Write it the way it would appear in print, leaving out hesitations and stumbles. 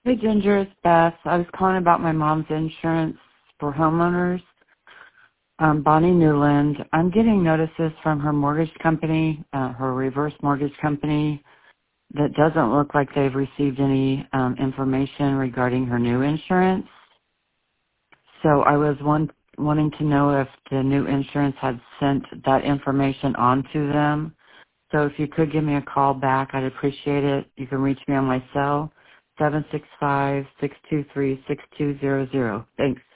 Hey, Ginger, it's Beth. I was calling about my mom's insurance for homeowners. Bonnie Newland. I'm getting notices from her mortgage company, her reverse mortgage company, that doesn't look like they've received any information regarding her new insurance. So I was wanting to know if the new insurance had sent that information on to them. So if you could give me a call back, I'd appreciate it. You can reach me on my cell, 765-623-6200. Thanks.